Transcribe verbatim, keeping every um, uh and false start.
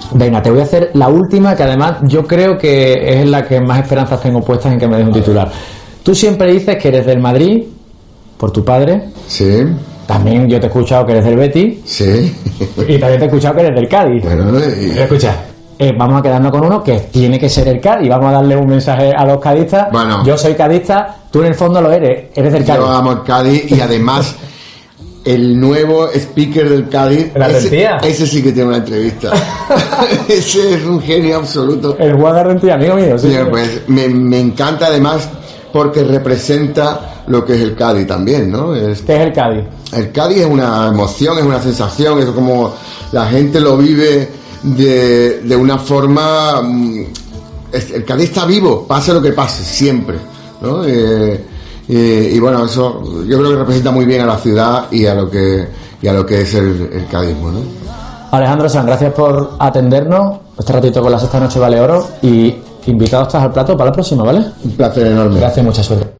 Venga, te voy a hacer la última, que además yo creo que es en la que más esperanzas tengo puestas en que me des un titular. Tú siempre dices que eres del Madrid, por tu padre. Sí. También yo te he escuchado que eres del Betis. Sí. Y también te he escuchado que eres del Cádiz. Bueno, y... Pero escucha, eh, vamos a quedarnos con uno que tiene que ser el Cádiz. Vamos a darle un mensaje a los cadistas. Bueno. Yo soy cadista, tú en el fondo lo eres, eres del Cádiz. Yo amo el Cádiz y además el nuevo speaker del Cádiz, ese, ese sí que tiene una entrevista. Ese es un genio absoluto. El Juan Garantía, amigo mío. Sí, sí, pues me, me encanta además porque representa lo que es el Cádiz también, ¿no? Es, ¿Qué es el Cádiz? El Cádiz es una emoción, es una sensación, es como la gente lo vive de, de una forma... Es, el Cádiz está vivo, pase lo que pase, siempre, ¿no? Eh, y, y bueno, eso yo creo que representa muy bien a la ciudad y a lo que, y a lo que es el, el cadismo, ¿no? Alejandro Sanz, gracias por atendernos este ratito con La Sexta Noche Vale Oro y invitado estás al plato para la próxima, ¿vale? Un placer enorme. Gracias, mucha suerte.